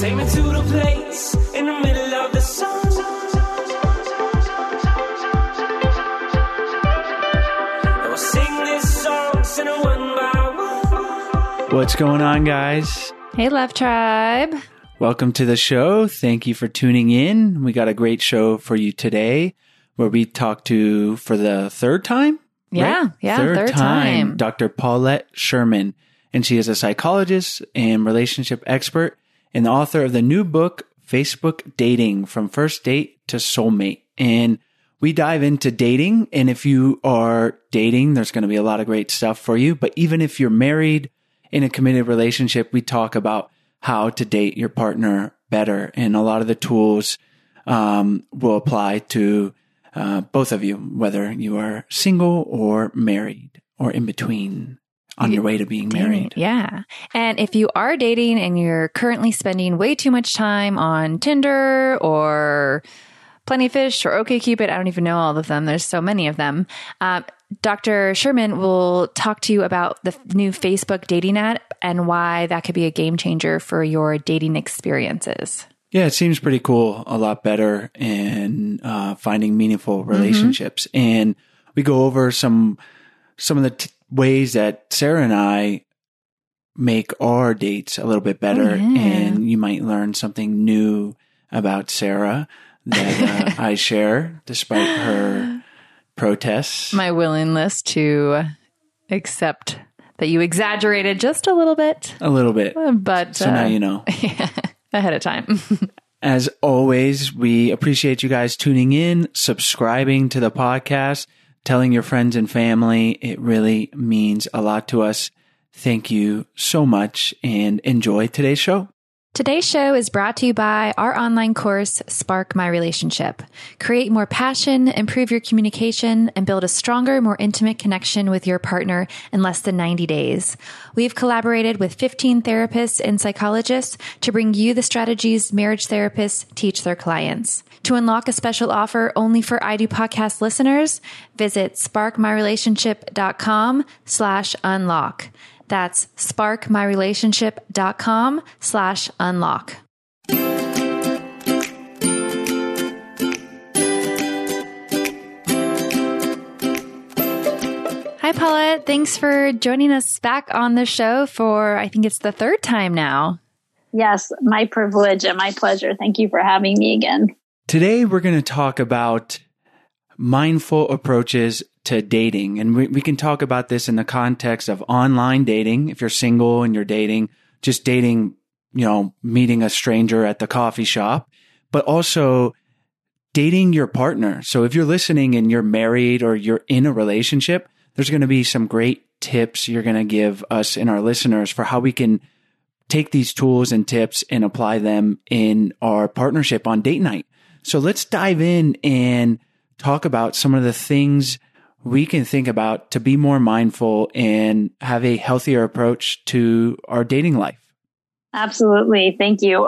Take me to the place in the middle of the sun. And we'll sing this song, sing it one by one. What's going on, guys? Hey, Love Tribe. Welcome to the show. Thank you for tuning in. We got a great show for you today where we talk to, for the third time? Yeah, right? yeah, third time. Dr. Paulette Sherman. And she is a psychologist and relationship expert and the author of the new book, Facebook Dating, From First Date to Soulmate. And we dive into dating. And if you are dating, there's going to be a lot of great stuff for you. But even if you're married in a committed relationship, we talk about how to date your partner better. And a lot of the tools will apply to both of you, whether you are single or married or in between. On your way to being married. Yeah. And if you are dating and you're currently spending way too much time on Tinder or Plenty of Fish or OkCupid, I don't even know all of them. There's so many of them. Dr. Sherman will talk to you about the new Facebook dating app and why that could be a game changer for your dating experiences. Yeah, it seems pretty cool. A lot better in finding meaningful relationships. Mm-hmm. And we go over some of the ways that Sarah and I make our dates a little bit better. And you might learn something new about Sarah that I share despite her protests. My willingness to accept that you exaggerated just a little bit. A little bit. But so now you know. Ahead of time. As always, we appreciate you guys tuning in, subscribing to the podcast, telling your friends and family. It really means a lot to us. Thank you so much and enjoy today's show. Today's show is brought to you by our online course, Spark My Relationship. Create more passion, improve your communication, and build a stronger, more intimate connection with your partner in less than 90 days. We've collaborated with 15 therapists and psychologists to bring you the strategies marriage therapists teach their clients. To unlock a special offer only for I Do Podcast listeners, visit sparkmyrelationship.com/unlock. That's sparkmyrelationship.com/unlock. Hi, Paulette. Thanks for joining us back on the show for, I think it's the third time now. Yes, my privilege and my pleasure. Thank you for having me again. Today, we're going to talk about mindful approaches to dating. And we can talk about this in the context of online dating. If you're single and you're dating, just dating, meeting a stranger at the coffee shop, but also dating your partner. So if you're listening and you're married or you're in a relationship, there's going to be some great tips you're going to give us and our listeners for how we can take these tools and tips and apply them in our partnership on date night. So let's dive in and talk about some of the things we can think about to be more mindful and have a healthier approach to our dating life. Absolutely. Thank you.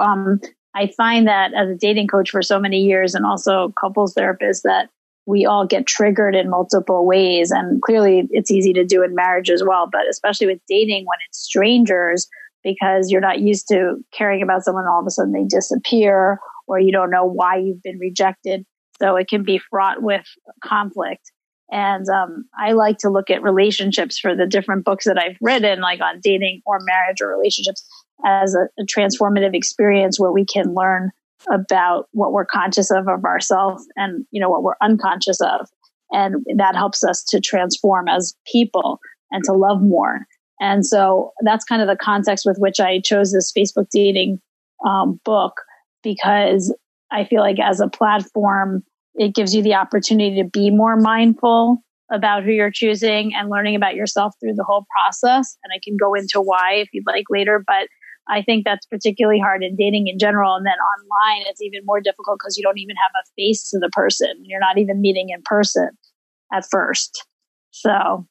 I find that as a dating coach for so many years and also couples therapist that we all get triggered in multiple ways. And clearly it's easy to do in marriage as well, but especially with dating when it's strangers, because you're not used to caring about someone, all of a sudden they disappear or you don't know why you've been rejected. So it can be fraught with conflict. And I like to look at relationships for the different books that I've written, like on dating or marriage or relationships, as a transformative experience where we can learn about what we're conscious of ourselves and, what we're unconscious of. And that helps us to transform as people and to love more. And so that's kind of the context with which I chose this Facebook dating book, because I feel like as a platform, it gives you the opportunity to be more mindful about who you're choosing and learning about yourself through the whole process. And I can go into why if you'd like later, but I think that's particularly hard in dating in general. And then online, it's even more difficult because you don't even have a face to the person. You're not even meeting in person at first. So,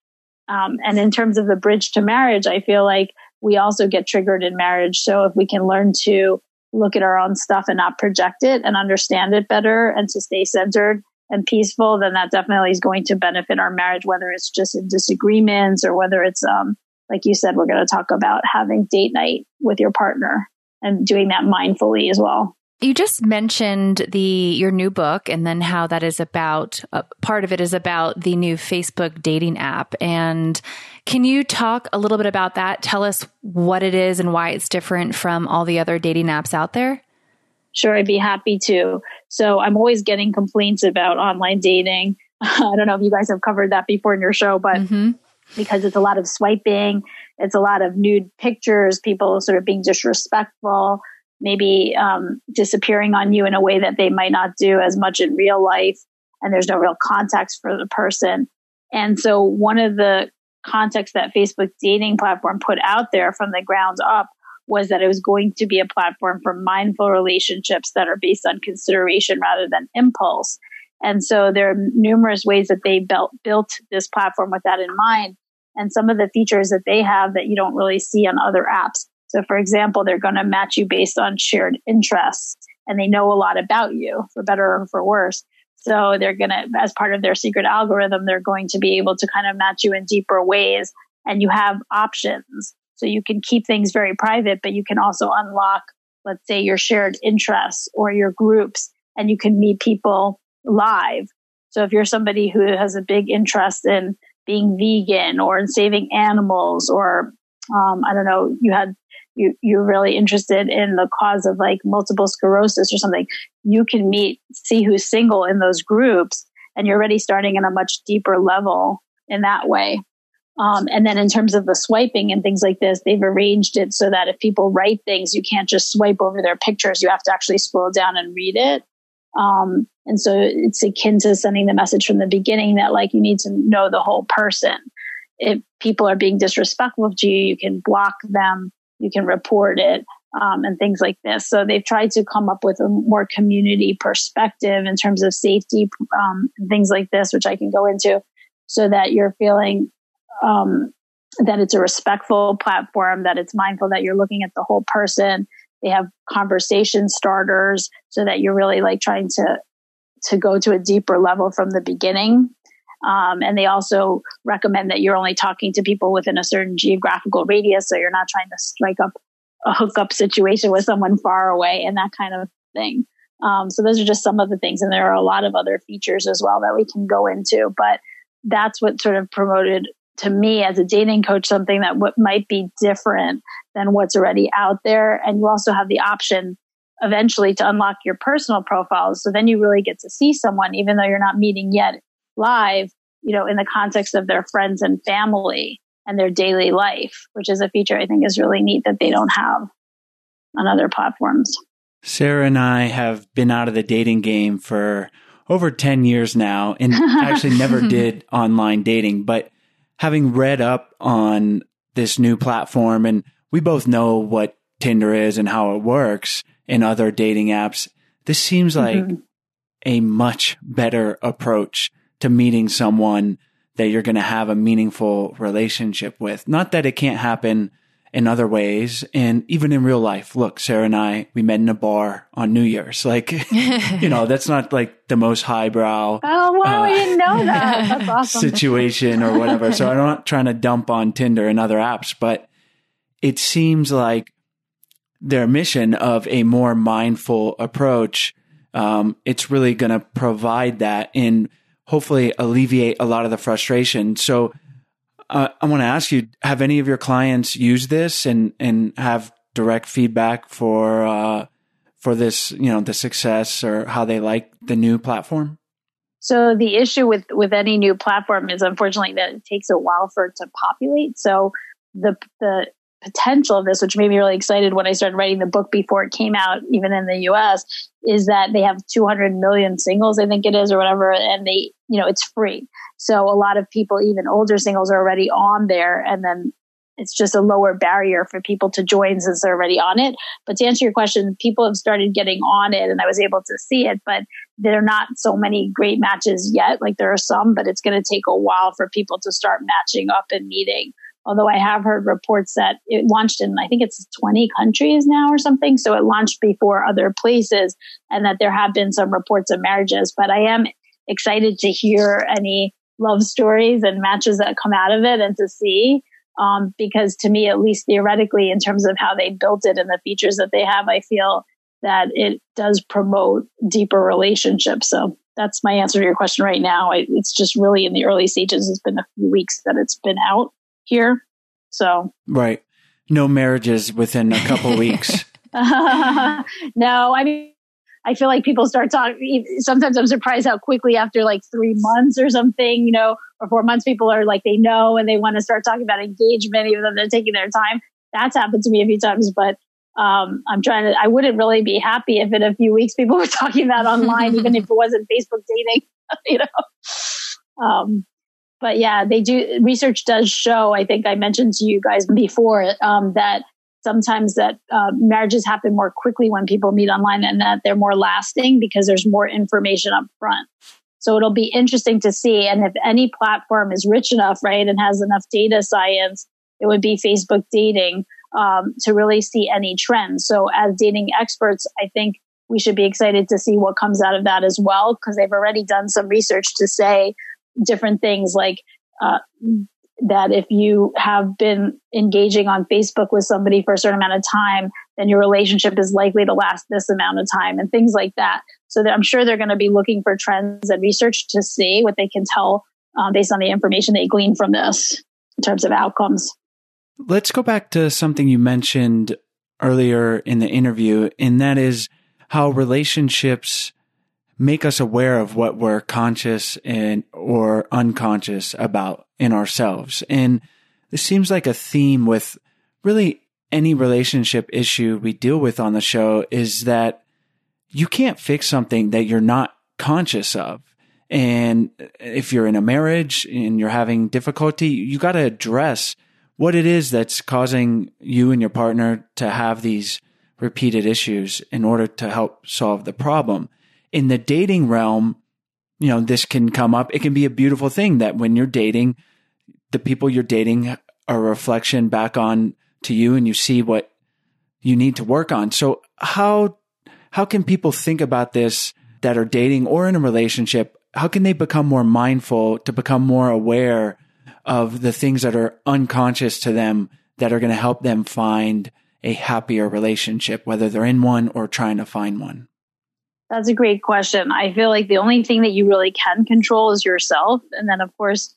and in terms of the bridge to marriage, I feel like we also get triggered in marriage. So if we can learn to look at our own stuff and not project it and understand it better and to stay centered and peaceful, then that definitely is going to benefit our marriage, whether it's just in disagreements or whether it's, like you said, we're going to talk about having date night with your partner and doing that mindfully as well. You just mentioned your new book, and then how that is about, part of it is about the new Facebook dating app. And can you talk a little bit about that? Tell us what it is and why it's different from all the other dating apps out there. Sure, I'd be happy to. So I'm always getting complaints about online dating. I don't know if you guys have covered that before in your show, but because it's a lot of swiping, it's a lot of nude pictures, people sort of being disrespectful, maybe disappearing on you in a way that they might not do as much in real life, and there's no real context for the person. And so one of the contexts that Facebook dating platform put out there from the ground up was that it was going to be a platform for mindful relationships that are based on consideration rather than impulse. And so there are numerous ways that they built this platform with that in mind, and some of the features that they have that you don't really see on other apps. So for example, they're going to match you based on shared interests, and they know a lot about you, for better or for worse. So they're going to, as part of their secret algorithm, they're going to be able to kind of match you in deeper ways, and you have options. So you can keep things very private, but you can also unlock, let's say, your shared interests or your groups, and you can meet people live. So if you're somebody who has a big interest in being vegan or in saving animals, or I don't know, you're really interested in the cause of like multiple sclerosis or something, you can see who's single in those groups, and you're already starting in a much deeper level in that way. And then in terms of the swiping and things like this, they've arranged it so that if people write things, you can't just swipe over their pictures. You have to actually scroll down and read it. And so it's akin to sending the message from the beginning that like you need to know the whole person. If people are being disrespectful to you, you can block them, you can report it, and things like this. So they've tried to come up with a more community perspective in terms of safety, things like this, which I can go into, so that you're feeling that it's a respectful platform, that it's mindful, that you're looking at the whole person. They have conversation starters so that you're really like trying to go to a deeper level from the beginning. And they also recommend that you're only talking to people within a certain geographical radius. So you're not trying to strike up a hookup situation with someone far away and that kind of thing. So those are just some of the things. And there are a lot of other features as well that we can go into, but that's what sort of promoted to me as a dating coach, something that might be different than what's already out there. And you also have the option eventually to unlock your personal profiles. So then you really get to see someone, even though you're not meeting yet live, in the context of their friends and family and their daily life, which is a feature I think is really neat that they don't have on other platforms. Sarah and I have been out of the dating game for over 10 years now, and actually never did online dating, but having read up on this new platform, and we both know what Tinder is and how it works in other dating apps, this seems like a much better approach to meeting someone that you're going to have a meaningful relationship with. Not that it can't happen in other ways. And even in real life, look, Sarah and I, we met in a bar on New Year's. Like, that's not like the most highbrow. Oh, wow. I didn't know that. That's awesome. Situation or whatever. So I'm not trying to dump on Tinder and other apps, but it seems like their mission of a more mindful approach, it's really going to provide that and hopefully alleviate a lot of the frustration. So I want to ask you, have any of your clients used this and have direct feedback for this, the success or how they like the new platform? So the issue with any new platform is unfortunately that it takes a while for it to populate. So the potential of this, which made me really excited when I started writing the book before it came out, even in the US, is that they have 200 million singles, I think it is, or whatever. And they, it's free. So a lot of people, even older singles, are already on there. And then it's just a lower barrier for people to join since they're already on it. But to answer your question, people have started getting on it and I was able to see it, but there are not so many great matches yet. Like there are some, but it's going to take a while for people to start matching up and meeting. Although I have heard reports that it launched in, I think it's 20 countries now or something. So it launched before other places, and that there have been some reports of marriages. But I am excited to hear any love stories and matches that come out of it and to see. Because to me, at least theoretically, in terms of how they built it and the features that they have, I feel that it does promote deeper relationships. So that's my answer to your question right now. It's just really in the early stages. It's been a few weeks that it's been out here. So right. No marriages within a couple weeks. No, I mean, I feel like people start talking. Sometimes I'm surprised how quickly after like 3 months or something, or 4 months, people are like, they know and they want to start talking about engagement, even though they're taking their time. That's happened to me a few times, but I wouldn't really be happy if in a few weeks people were talking about online, even if it wasn't Facebook dating, But yeah, research does show, I think I mentioned to you guys before, that sometimes that marriages happen more quickly when people meet online and that they're more lasting because there's more information up front. So it'll be interesting to see. And if any platform is rich enough, right, and has enough data science, it would be Facebook dating to really see any trends. So as dating experts, I think we should be excited to see what comes out of that as well, because they've already done some research to say different things like that if you have been engaging on Facebook with somebody for a certain amount of time, then your relationship is likely to last this amount of time and things like that. So that I'm sure they're going to be looking for trends and research to see what they can tell based on the information they glean from this in terms of outcomes. Let's go back to something you mentioned earlier in the interview, and that is how relationships make us aware of what we're conscious or unconscious about in ourselves. And this seems like a theme with really any relationship issue we deal with on the show, is that you can't fix something that you're not conscious of. And if you're in a marriage and you're having difficulty, you got to address what it is that's causing you and your partner to have these repeated issues in order to help solve the problem. In the dating realm, this can come up. It can be a beautiful thing that when you're dating, the people you're dating are a reflection back on to you and you see what you need to work on. So how can people think about this that are dating or in a relationship? How can they become more mindful, to become more aware of the things that are unconscious to them that are going to help them find a happier relationship, whether they're in one or trying to find one? That's a great question. I feel like the only thing that you really can control is yourself. And then, of course,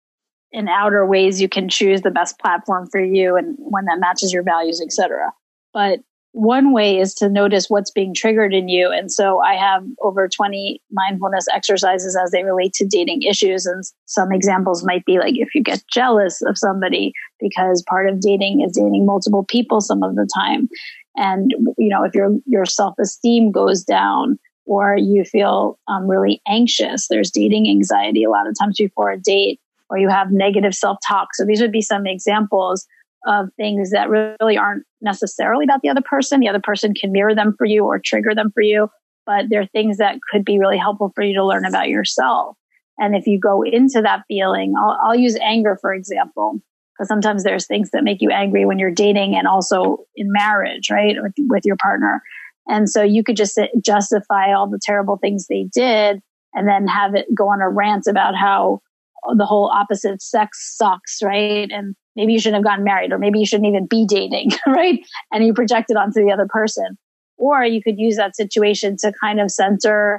in outer ways, you can choose the best platform for you and one that matches your values, etc. But one way is to notice what's being triggered in you. And so I have over 20 mindfulness exercises as they relate to dating issues. And some examples might be like if you get jealous of somebody, because part of dating is dating multiple people some of the time. And, if your self-esteem goes down or you feel really anxious, there's dating anxiety a lot of times before a date, or you have negative self-talk. So these would be some examples of things that really aren't necessarily about the other person. The other person can mirror them for you or trigger them for you, but they're things that could be really helpful for you to learn about yourself. And if you go into that feeling, I'll use anger, for example, because sometimes there's things that make you angry when you're dating and also in marriage, right, with your partner. And so you could just justify all the terrible things they did and then have it go on a rant about how the whole opposite sex sucks, right? And maybe you shouldn't have gotten married, or maybe you shouldn't even be dating, right? And you project it onto the other person. Or you could use that situation to kind of center,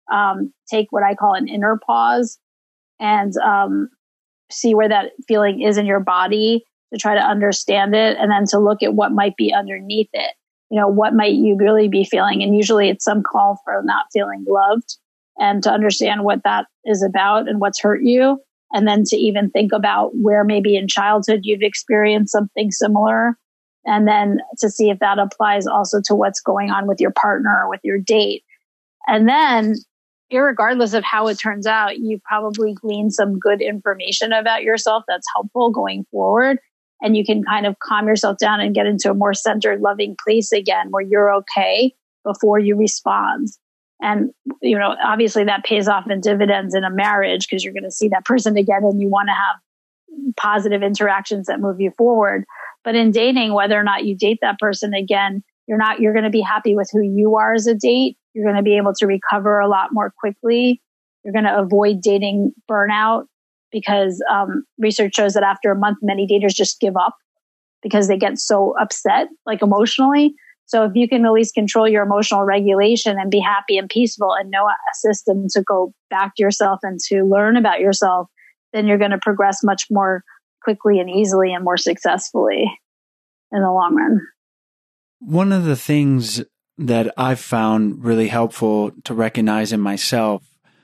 take what I call an inner pause and see where that feeling is in your body, to try to understand it, and then to look at what might be underneath it. What might you really be feeling? And usually it's some call for not feeling loved, and to understand what that is about and what's hurt you. And then to even think about where maybe in childhood you've experienced something similar. And then to see if that applies also to what's going on with your partner or with your date. And then, irregardless of how it turns out, you probably glean some good information about yourself that's helpful going forward. And you can kind of calm yourself down and get into a more centered, loving place again, where you're okay before you respond. And, obviously that pays off in dividends in a marriage, because you're going to see that person again and you want to have positive interactions that move you forward. But in dating, whether or not you date that person again, you're going to be happy with who you are as a date. You're going to be able to recover a lot more quickly. You're going to avoid dating burnout, because research shows that after a month, many daters just give up because they get so upset, like emotionally. So if you can at least control your emotional regulation and be happy and peaceful and know a system to go back to yourself and to learn about yourself, then you're going to progress much more quickly and easily and more successfully in the long run. One of the things that I've found really helpful to recognize in myself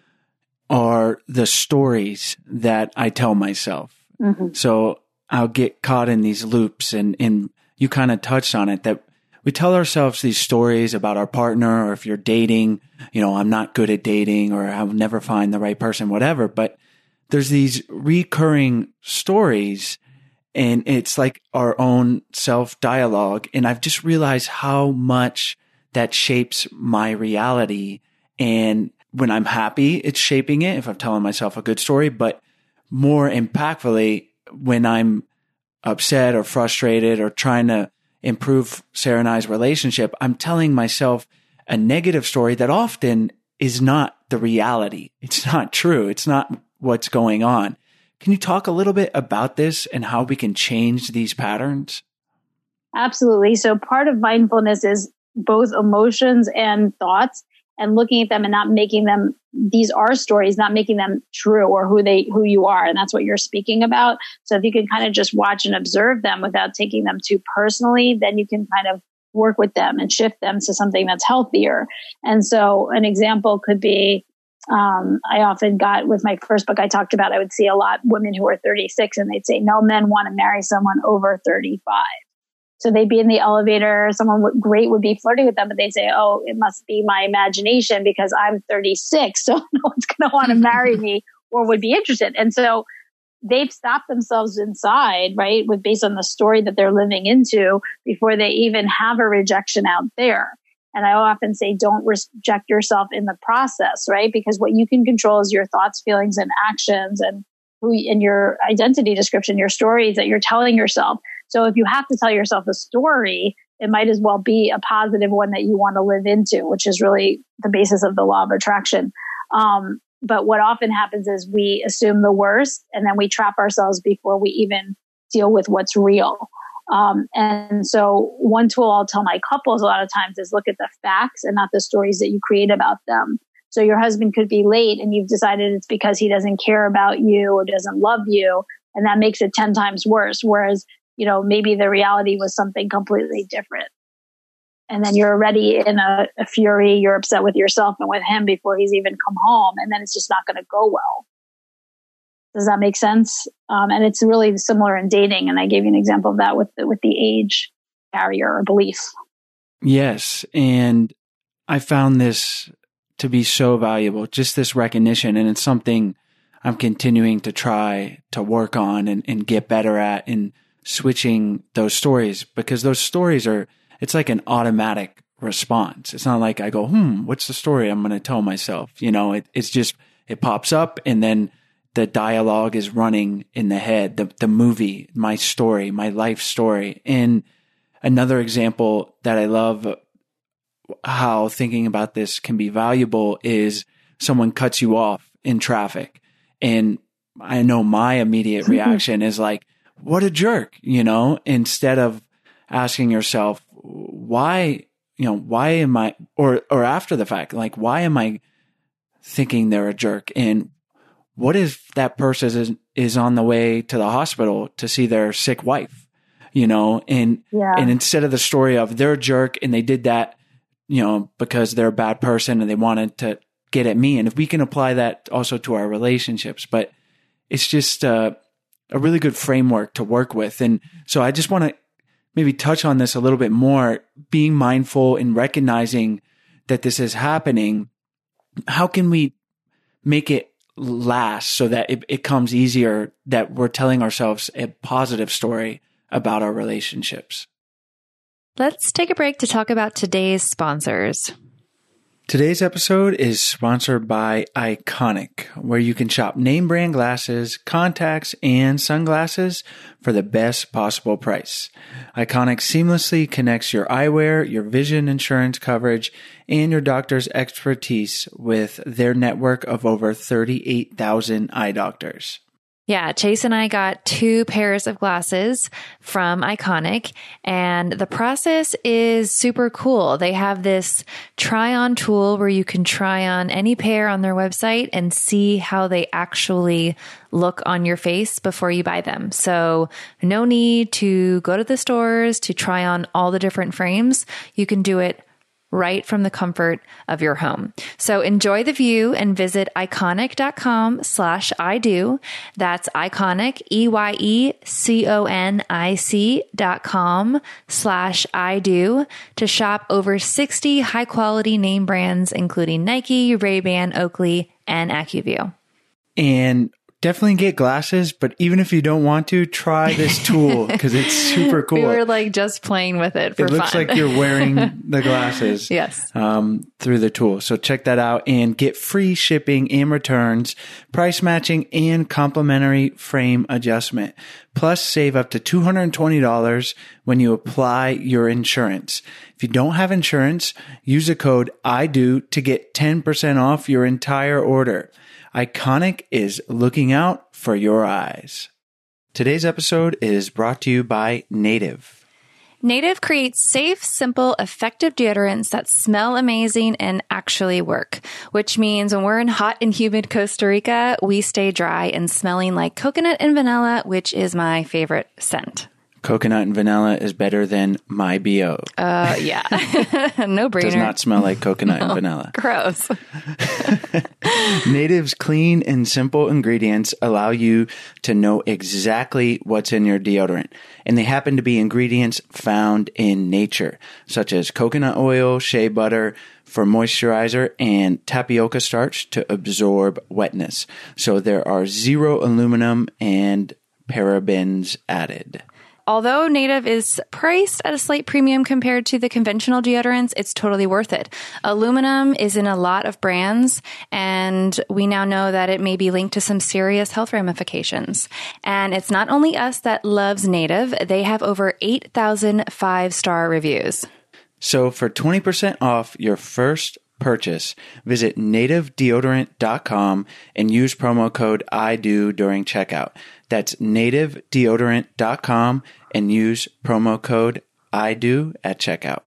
are the stories that I tell myself. Mm-hmm. So I'll get caught in these loops, and you kind of touched on it, that we tell ourselves these stories about our partner, or if you're dating, I'm not good at dating, or I'll never find the right person, whatever. But there's these recurring stories, and it's like our own self-dialogue. And I've just realized how much that shapes my reality. And when I'm happy, it's shaping it, if I'm telling myself a good story. But more impactfully, when I'm upset or frustrated or trying to improve Sarah and I's relationship, I'm telling myself a negative story that often is not the reality. It's not true. It's not what's going on. Can you talk a little bit about this and how we can change these patterns? Absolutely. So part of mindfulness is both emotions and thoughts, and looking at them and not making them, these are stories, not making them true or who you are. And that's what you're speaking about. So if you can kind of just watch and observe them without taking them too personally, then you can kind of work with them and shift them to something that's healthier. And so an example could be, I often got with my first book I talked about, I would see a lot women who are 36 and they'd say, no men want to marry someone over 35. So they'd be in the elevator, someone great would be flirting with them, but they'd say, oh, it must be my imagination because I'm 36. So no one's going to want to marry me or would be interested. And so they've stopped themselves inside, right, based on the story that they're living into before they even have a rejection out there. And I often say, don't reject yourself in the process, right? Because what you can control is your thoughts, feelings, and actions, and in your identity description, your stories that you're telling yourself. So if you have to tell yourself a story, it might as well be a positive one that you want to live into, which is really the basis of the law of attraction. But what often happens is we assume the worst and then we trap ourselves before we even deal with what's real. And so one tool I'll tell my couples a lot of times is look at the facts and not the stories that you create about them. So your husband could be late and you've decided it's because he doesn't care about you or doesn't love you. And that makes it 10 times worse. Whereas, maybe the reality was something completely different. And then you're already in a fury. You're upset with yourself and with him before he's even come home. And then it's just not going to go well. Does that make sense? And it's really similar in dating. And I gave you an example of that with the age barrier or belief. Yes. And I found this to be so valuable, just this recognition. And it's something I'm continuing to try to work on and get better at in switching those stories, because those stories it's like an automatic response. It's not like I go, what's the story I'm going to tell myself? It's just, it pops up and then the dialogue is running in the head, the movie, my story, my life story. And another example that I love how thinking about this can be valuable is someone cuts you off in traffic. And I know my immediate reaction is like, what a jerk, instead of asking yourself, why am I, or after the fact, like, why am I thinking they're a jerk? And what if that person is on the way to the hospital to see their sick wife, and instead of the story of they're a jerk and they did that, because they're a bad person and they wanted to get at me. And if we can apply that also to our relationships, but it's just a really good framework to work with. And so I just want to maybe touch on this a little bit more, being mindful and recognizing that this is happening. How can we make it last so that it comes easier, that we're telling ourselves a positive story about our relationships? Let's take a break to talk about today's sponsors. Today's episode is sponsored by Iconic, where you can shop name brand glasses, contacts, and sunglasses for the best possible price. Iconic seamlessly connects your eyewear, your vision insurance coverage, and your doctor's expertise with their network of over 38,000 eye doctors. Yeah, Chase and I got 2 pairs of glasses from Iconic, and the process is super cool. They have this try-on tool where you can try on any pair on their website and see how they actually look on your face before you buy them. So no need to go to the stores to try on all the different frames. You can do it right from the comfort of your home. So enjoy the view and visit iconic.com/ido. That's iconic, EYECONIC.com/ido to shop over 60 high quality name brands, including Nike, Ray-Ban, Oakley, and AccuView. And definitely get glasses, but even if you don't want to, try this tool because it's super cool. We were like just playing with it for fun. It looks like you're wearing the glasses yes. Through the tool. So check that out and get free shipping and returns, price matching, and complimentary frame adjustment. Plus, save up to $220 when you apply your insurance. If you don't have insurance, use the code IDO to get 10% off your entire order. Iconic is looking out for your eyes. Today's episode is brought to you by Native. Native creates safe, simple, effective deodorants that smell amazing and actually work, which means when we're in hot and humid Costa Rica, we stay dry and smelling like coconut and vanilla, which is my favorite scent. Coconut and vanilla is better than my BO. Yeah. No brainer. Does not smell like coconut and vanilla. Gross. Native's clean and simple ingredients allow you to know exactly what's in your deodorant. And they happen to be ingredients found in nature, such as coconut oil, shea butter for moisturizer, and tapioca starch to absorb wetness. So there are 0 aluminum and parabens added. Although Native is priced at a slight premium compared to the conventional deodorants, it's totally worth it. Aluminum is in a lot of brands, and we now know that it may be linked to some serious health ramifications. And it's not only us that loves Native. They have over 8,000 5-star reviews. So for 20% off your first purchase, visit nativedeodorant.com and use promo code IDO during checkout. That's nativedeodorant.com and use promo code IDO at checkout.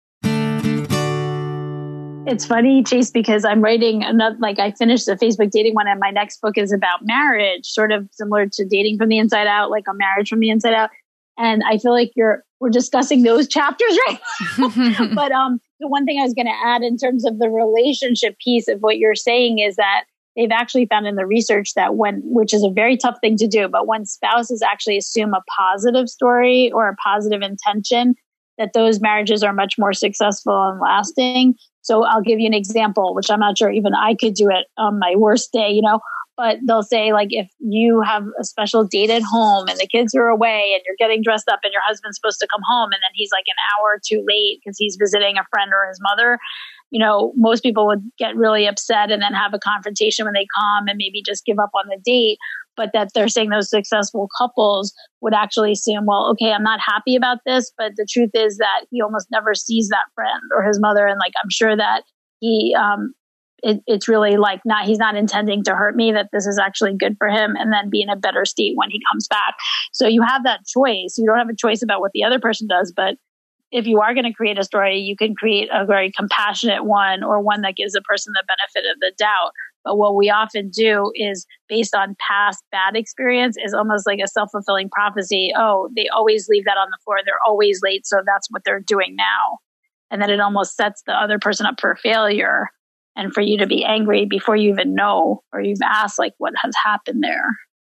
It's funny, Chase, because I'm writing another, like I finished the Facebook dating one and my next book is about marriage, sort of similar to Dating from the Inside Out, like a marriage from the inside out. And I feel like we're discussing those chapters right now. But the one thing I was going to add in terms of the relationship piece of what you're saying is that they've actually found in the research that which is a very tough thing to do, but when spouses actually assume a positive story or a positive intention, that those marriages are much more successful and lasting. So I'll give you an example, which I'm not sure even I could do it on my worst day, but they'll say like, if you have a special date at home and the kids are away and you're getting dressed up and your husband's supposed to come home and then he's like an hour too late because he's visiting a friend or his mother, most people would get really upset and then have a confrontation when they come and maybe just give up on the date. But that they're saying those successful couples would actually assume, well, okay, I'm not happy about this, but the truth is that he almost never sees that friend or his mother. And like, I'm sure that he, it's really like he's not intending to hurt me, that this is actually good for him and then be in a better state when he comes back. So you have that choice. You don't have a choice about what the other person does, but if you are going to create a story, you can create a very compassionate one or one that gives the person the benefit of the doubt. But what we often do is based on past bad experience is almost like a self-fulfilling prophecy. Oh, they always leave that on the floor. They're always late. So that's what they're doing now. And then it almost sets the other person up for failure and for you to be angry before you even know or you've asked like what has happened there.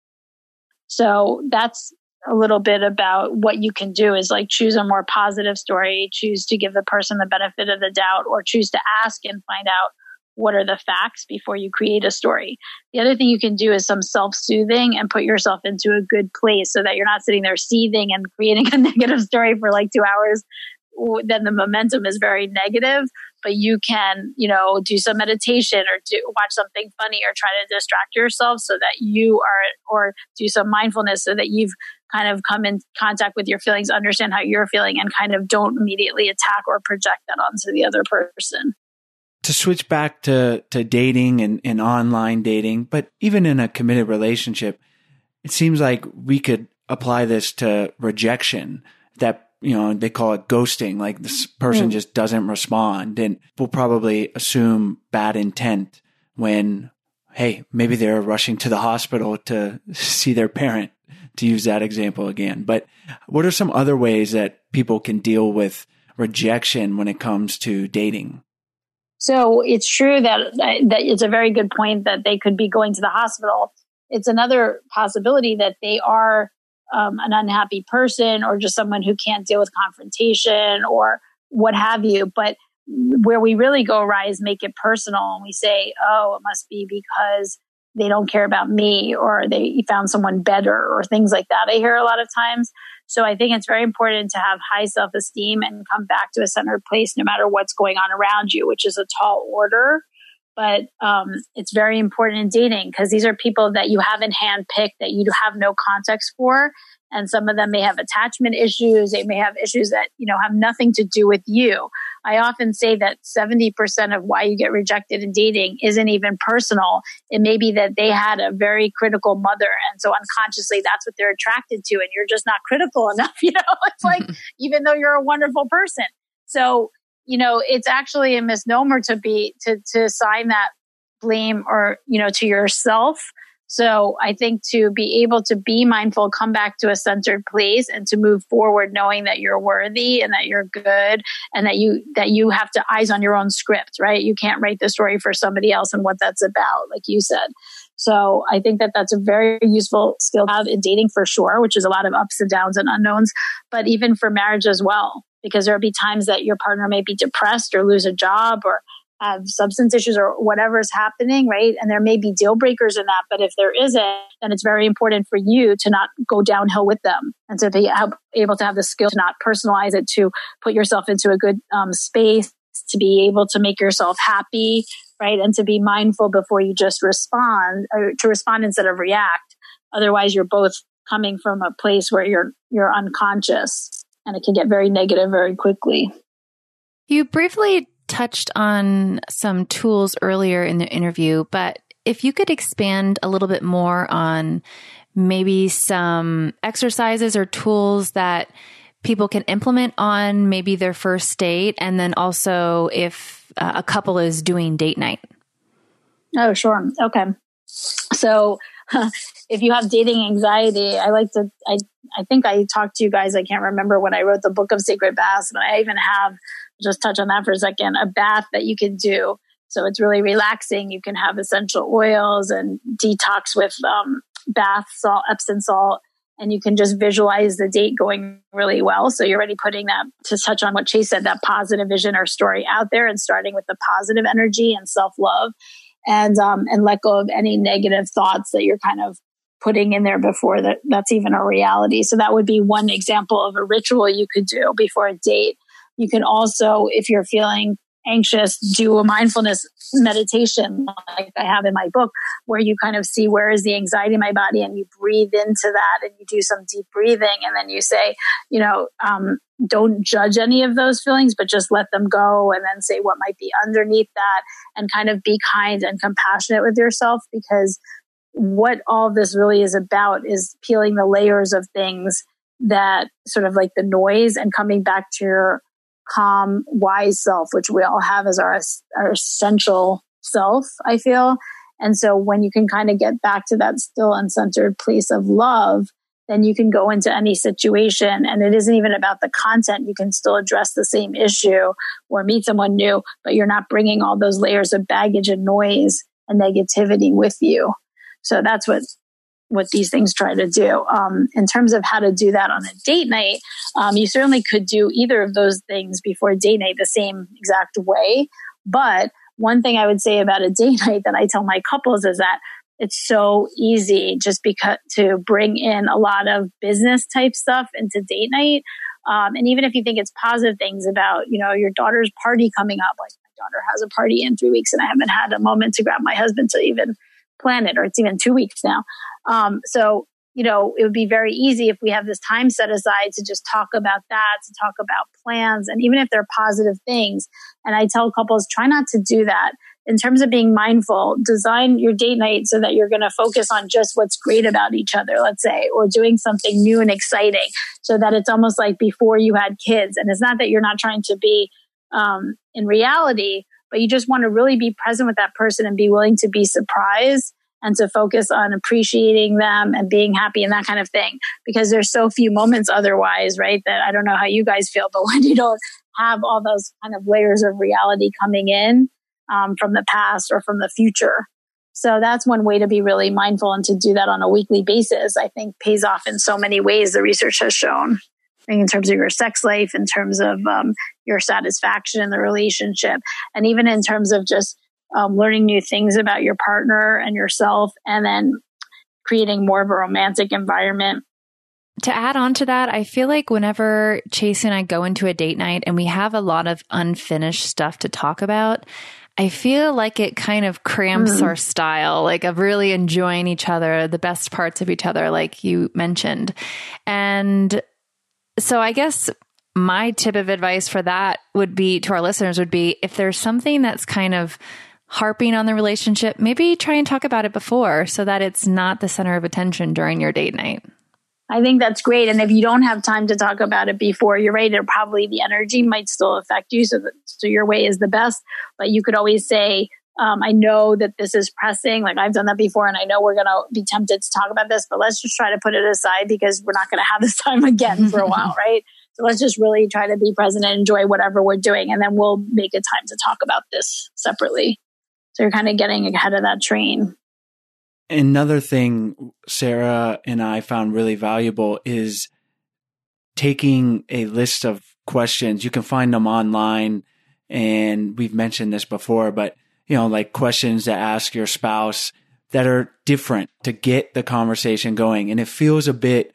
So that's a little bit about what you can do is like choose a more positive story, choose to give the person the benefit of the doubt, or choose to ask and find out what are the facts before you create a story. The other thing you can do is some self-soothing and put yourself into a good place so that you're not sitting there seething and creating a negative story for like 2 hours. Then the momentum is very negative, but you can, do some meditation or watch something funny or try to distract yourself so that you are, or do some mindfulness so that you've kind of come in contact with your feelings, understand how you're feeling, and kind of don't immediately attack or project that onto the other person. To switch back to dating and online dating, but even in a committed relationship, it seems like we could apply this to rejection, that, they call it ghosting. Like this person just doesn't respond, and we'll probably assume bad intent when, hey, maybe they're rushing to the hospital to see their parent, to use that example again. But what are some other ways that people can deal with rejection when it comes to dating? So it's true that it's a very good point that they could be going to the hospital. It's another possibility that they are an unhappy person, or just someone who can't deal with confrontation or what have you. But where we really go awry is make it personal. And we say, oh, it must be because they don't care about me, or they found someone better, or things like that. I hear a lot of times. So I think it's very important to have high self-esteem and come back to a centered place no matter what's going on around you, which is a tall order. But it's very important in dating, because these are people that you haven't handpicked, that you have no context for. And some of them may have attachment issues. They may have issues that, have nothing to do with you. I often say that 70% of why you get rejected in dating isn't even personal. It may be that they had a very critical mother. And so unconsciously, that's what they're attracted to. And you're just not critical enough. It's like, even though you're a wonderful person. So, it's actually a misnomer to assign that blame or, to yourself. So I think to be able to be mindful, come back to a centered place, and to move forward knowing that you're worthy and that you're good, and that you have to eyes on your own script, right? You can't write the story for somebody else and what that's about, like you said. So I think that that's a very useful skill to have in dating for sure, which is a lot of ups and downs and unknowns, but even for marriage as well, because there'll be times that your partner may be depressed or lose a job or have substance issues or whatever is happening, right? And there may be deal breakers in that, but if there isn't, then it's very important for you to not go downhill with them, and to be able to have the skill to not personalize it, to put yourself into a good space, to be able to make yourself happy, right? And to be mindful before you just respond, or to respond instead of react. Otherwise, you're both coming from a place where you're unconscious, and it can get very negative very quickly. You briefly touched on some tools earlier in the interview, but if you could expand a little bit more on maybe some exercises or tools that people can implement on maybe their first date, and then also if a couple is doing date night. Oh, sure. Okay. So if you have dating anxiety, I think I talked to you guys, I can't remember when I wrote the book of Sacred Baths, but I even have, just touch on that for a second, a bath that you can do. So it's really relaxing. You can have essential oils and detox with bath salt, Epsom salt, and you can just visualize the date going really well. So you're already putting that, to touch on what Chase said, that positive vision or story out there, and starting with the positive energy and self-love, and let go of any negative thoughts that you're kind of putting in there before that's even a reality. So that would be one example of a ritual you could do before a date. You can also, if you're feeling anxious, do a mindfulness meditation like I have in my book, where you kind of see where is the anxiety in my body, and you breathe into that, and you do some deep breathing, and then you say, don't judge any of those feelings, but just let them go, and then say what might be underneath that, and kind of be kind and compassionate with yourself, because what all this really is about is peeling the layers of things that sort of like the noise, and coming back to your calm, wise self, which we all have as our essential self, I feel. And so when you can kind of get back to that still and centered place of love, then you can go into any situation, and it isn't even about the content. You can still address the same issue or meet someone new, but you're not bringing all those layers of baggage and noise and negativity with you. So that's what these things try to do. In terms of how to do that on a date night, you certainly could do either of those things before date night the same exact way. But one thing I would say about a date night that I tell my couples is that it's so easy just because to bring in a lot of business type stuff into date night. And even if you think it's positive things about, your daughter's party coming up, like my daughter has a party in 3 weeks and I haven't had a moment to grab my husband to even plan it, or it's even 2 weeks now. So, it would be very easy if we have this time set aside to just talk about that, to talk about plans. And even if they're positive things, and I tell couples, try not to do that in terms of being mindful, design your date night so that you're going to focus on just what's great about each other, let's say, or doing something new and exciting so that it's almost like before you had kids. And it's not that you're not trying to be in reality, but you just want to really be present with that person and be willing to be surprised and to focus on appreciating them and being happy and that kind of thing. Because there's so few moments otherwise, right? That I don't know how you guys feel, but when you don't have all those kind of layers of reality coming in from the past or from the future. So that's one way to be really mindful, and to do that on a weekly basis, I think pays off in so many ways, the research has shown. In terms of your sex life, in terms of your satisfaction in the relationship, and even in terms of just learning new things about your partner and yourself, and then creating more of a romantic environment. To add on to that, I feel like whenever Chase and I go into a date night and we have a lot of unfinished stuff to talk about, I feel like it kind of cramps our style, like of really enjoying each other, the best parts of each other, like you mentioned. And so I guess my tip of advice for that would be, to our listeners, would be, if there's something that's kind of harping on the relationship, maybe try and talk about it before so that it's not the center of attention during your date night. I think that's great. And if you don't have time to talk about it before, you're right, probably the energy might still affect you. So your way is the best. But you could always say, I know that this is pressing. Like I've done that before, and I know we're going to be tempted to talk about this, but let's just try to put it aside because we're not going to have this time again for a while, right? So let's just really try to be present and enjoy whatever we're doing. And then we'll make a time to talk about this separately. So you're kind of getting ahead of that train. Another thing Sarah and I found really valuable is taking a list of questions. You can find them online, and we've mentioned this before, but like questions to ask your spouse that are different to get the conversation going. And it feels a bit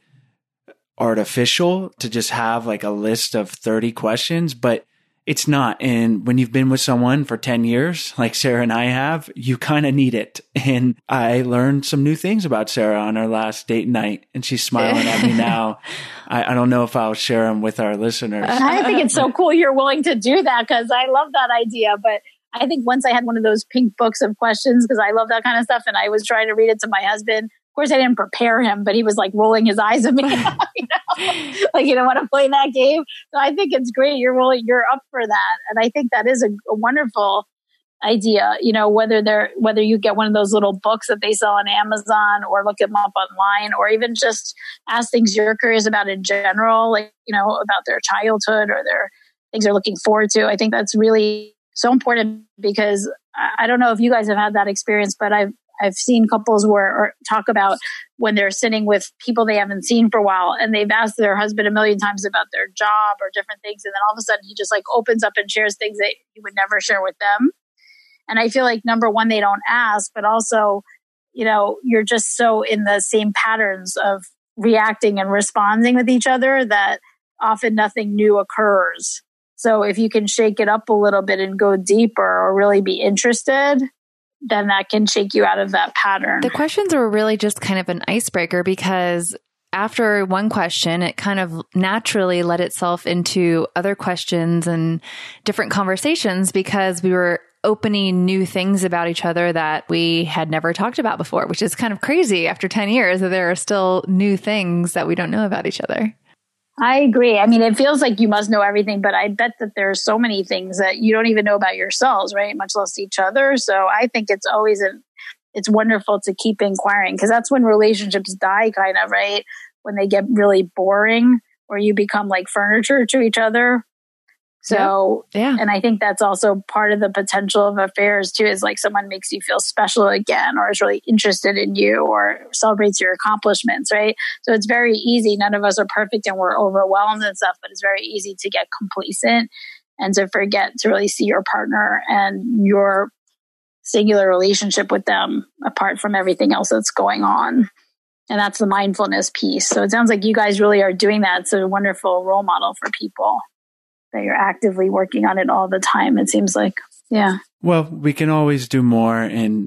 artificial to just have like a list of 30 questions, but it's not. And when you've been with someone for 10 years, like Sarah and I have, you kind of need it. And I learned some new things about Sarah on our last date night, and she's smiling at me now. I don't know if I'll share them with our listeners. I think it's so cool you're willing to do that, because I love that idea. But I think once I had one of those pink books of questions, because I love that kind of stuff, and I was trying to read it to my husband. Of course, I didn't prepare him, but he was like rolling his eyes at me, like, you don't want to play that game. So I think it's great. You're up for that. And I think that is a wonderful idea, whether you get one of those little books that they sell on Amazon, or look them up online, or even just ask things you're curious about in general, like, about their childhood or their things they're looking forward to. I think that's really so important, because I don't know if you guys have had that experience, but I've seen couples talk about when they're sitting with people they haven't seen for a while, and they've asked their husband a million times about their job or different things. And then all of a sudden he just like opens up and shares things that he would never share with them. And I feel like, number one, they don't ask, but also, you're just so in the same patterns of reacting and responding with each other that often nothing new occurs. So if you can shake it up a little bit and go deeper, or really be interested, then that can shake you out of that pattern. The questions were really just kind of an icebreaker, because after one question, it kind of naturally led itself into other questions and different conversations, because we were opening new things about each other that we had never talked about before, which is kind of crazy after 10 years that there are still new things that we don't know about each other. I agree. I mean, it feels like you must know everything, but I bet that there are so many things that you don't even know about yourselves, right? Much less each other. So I think it's always it's wonderful to keep inquiring, because that's when relationships die, kind of, right? When they get really boring, or you become like furniture to each other. So, yeah. And I think that's also part of the potential of affairs too, is like someone makes you feel special again, or is really interested in you, or celebrates your accomplishments, right? So it's very easy. None of us are perfect and we're overwhelmed and stuff, but it's very easy to get complacent and to forget to really see your partner and your singular relationship with them apart from everything else that's going on. And that's the mindfulness piece. So it sounds like you guys really are doing that. It's a wonderful role model for people, that you're actively working on it all the time, it seems like. Yeah. Well, we can always do more, and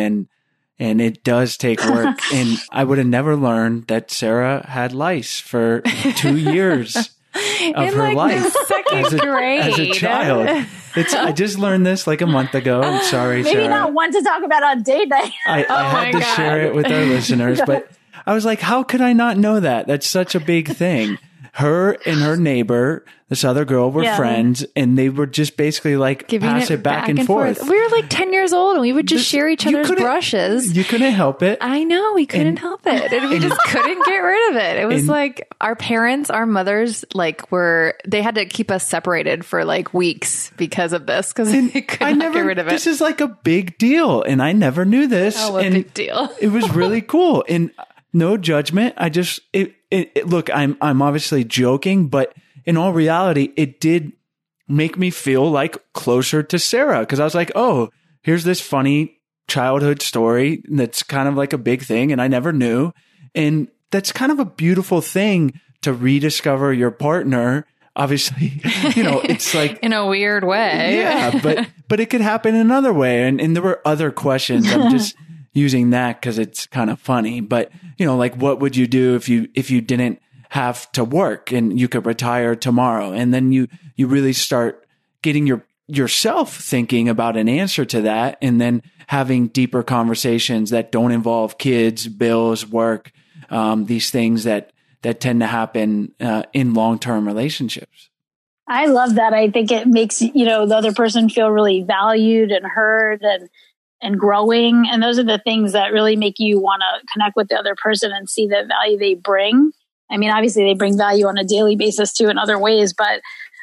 it does take work. And I would have never learned that Sarah had lice for 2 years. of her life second grade. As a child. I just learned this like a month ago. I'm sorry, Maybe Sarah. not one to talk about on date night. I had to share it with our listeners, but I was like, how could I not know that? That's such a big thing. Her and her neighbor, this other girl, were friends, and they were just basically like pass it back and forth. We were like 10 years old, and we would just share each other's brushes. You couldn't help it. I know, we couldn't help it, and we just couldn't get rid of it. It was like our parents, our mothers, like they had to keep us separated for like weeks because of this, because they could not get rid of it. This is like a big deal, and I never knew this. Oh, a big deal! It was really cool, and no judgment. I just look. I'm obviously joking, but in all reality, it did make me feel like closer to Sarah, because I was like, oh, here's this funny childhood story that's kind of like a big thing, and I never knew, and that's kind of a beautiful thing to rediscover your partner. Obviously, it's like in a weird way. Yeah, but it could happen another way, and there were other questions. I'm just using that because it's kind of funny, but like, what would you do if you didn't have to work and you could retire tomorrow? And then you really start getting yourself thinking about an answer to that, and then having deeper conversations that don't involve kids, bills, work, these things that tend to happen in long-term relationships. I love that. I think it makes, the other person feel really valued and heard and growing. And those are the things that really make you want to connect with the other person and see the value they bring. I mean, obviously they bring value on a daily basis too in other ways, but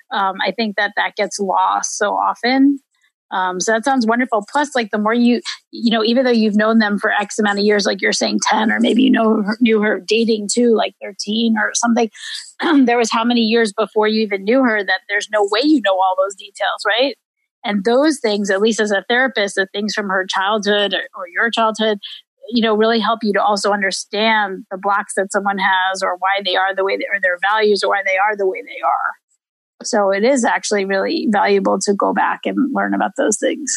I think that gets lost so often. So that sounds wonderful. Plus, like, the more even though you've known them for X amount of years, like you're saying 10, or maybe knew her dating too, like 13 or something, there was how many years before you even knew her that there's no way you know all those details, right? And those things, at least as a therapist, the things from her childhood or your childhood, really help you to also understand the blocks that someone has, or why they are the way or their values, or why they are the way they are. So it is actually really valuable to go back and learn about those things.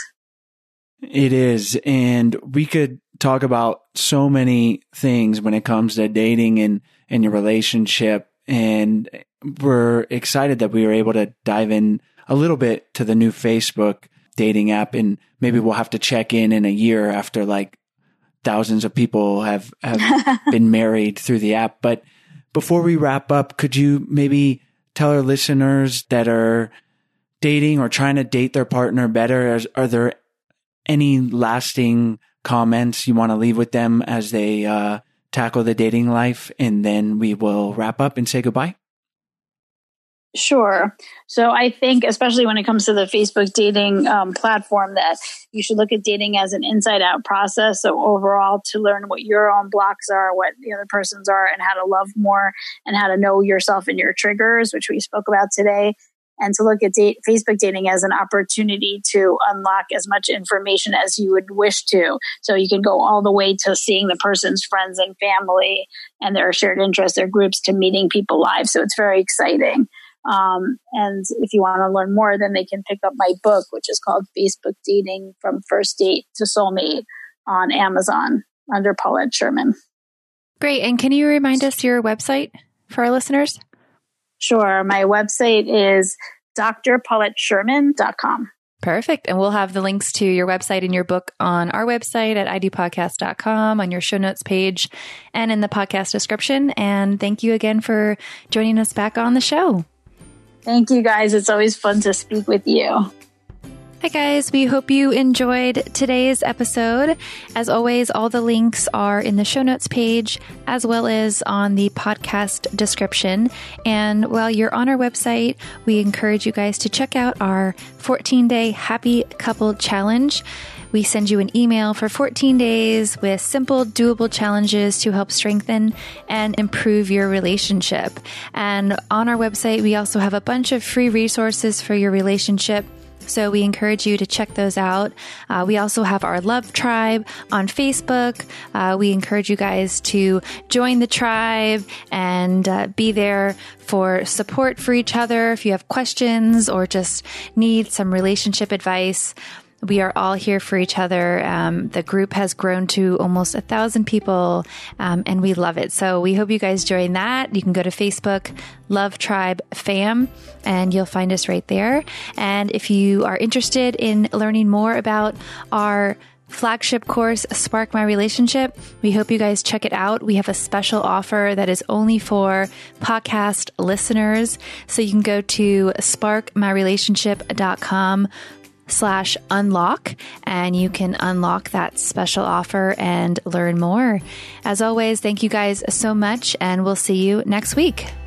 It is. And we could talk about so many things when it comes to dating and your relationship. And we're excited that we were able to dive in a little bit to the new Facebook dating app. And maybe we'll have to check in a year after like thousands of people have been married through the app. But before we wrap up, could you maybe tell our listeners that are dating or trying to date their partner better, are there any lasting comments you want to leave with them as they tackle the dating life? And then we will wrap up and say goodbye. Sure. So I think, especially when it comes to the Facebook dating platform, that you should look at dating as an inside out process. So overall, to learn what your own blocks are, what the other person's are, and how to love more, and how to know yourself and your triggers, which we spoke about today. And to look at Facebook dating as an opportunity to unlock as much information as you would wish to. So you can go all the way to seeing the person's friends and family and their shared interests, their groups, to meeting people live. So it's very exciting. And if you want to learn more, then they can pick up my book, which is called Facebook Dating from First Date to Soulmate, on Amazon under Paulette Sherman. Great. And can you remind us your website for our listeners? Sure. My website is drpaulettesherman.com. Perfect. And we'll have the links to your website and your book on our website at idopodcast.com, on your show notes page, and in the podcast description. And thank you again for joining us back on the show. Thank you, guys. It's always fun to speak with you. Hi, guys. We hope you enjoyed today's episode. As always, all the links are in the show notes page, as well as on the podcast description. And while you're on our website, we encourage you guys to check out our 14-day Happy Couple Challenge. We send you an email for 14 days with simple, doable challenges to help strengthen and improve your relationship. And on our website, we also have a bunch of free resources for your relationship. So we encourage you to check those out. We also have our Love Tribe on Facebook. We encourage you guys to join the tribe and be there for support for each other if you have questions or just need some relationship advice. We are all here for each other. The group has grown to almost 1,000 people, and we love it. So we hope you guys join that. You can go to Facebook, Love Tribe Fam, and you'll find us right there. And if you are interested in learning more about our flagship course, Spark My Relationship, we hope you guys check it out. We have a special offer that is only for podcast listeners. So you can go to sparkmyrelationship.com/unlock, and you can unlock that special offer and learn more. As always, thank you guys so much, and we'll see you next week.